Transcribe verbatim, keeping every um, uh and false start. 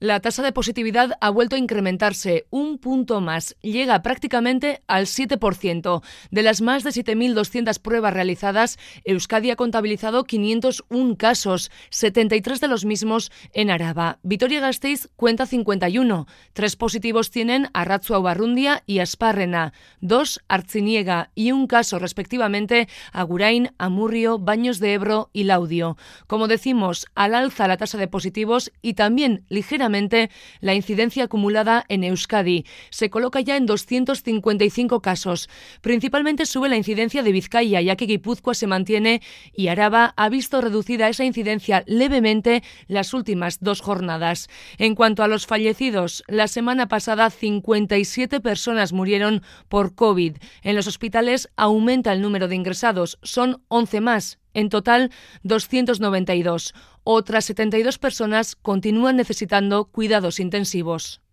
La tasa de positividad ha vuelto a incrementarse un punto más, llega prácticamente al siete por ciento. De las más de siete mil doscientas pruebas realizadas, Euskadi ha contabilizado quinientos uno casos, setenta y tres de los mismos en Araba. Vitoria-Gasteiz cuenta cincuenta y uno. Tres positivos tienen Arratzua-Ubarrundia y Asparrena, dos Artziniega y un caso respectivamente Agurain, Amurrio, Baños de Ebro y Laudio. Como decimos, al alza la tasa de positivos y también ligeramente la incidencia acumulada en Euskadi. Se coloca ya en doscientos cincuenta y cinco casos. Principalmente sube la incidencia de Vizcaya, ya que Guipúzcoa se mantiene y Araba ha visto reducida esa incidencia levemente las últimas dos jornadas. En cuanto a los fallecidos, la semana pasada cincuenta y siete personas murieron por COVID. En los hospitales aumenta el número de ingresados, son once más. En total, doscientos noventa y dos. Otras setenta y dos personas continúan necesitando cuidados intensivos.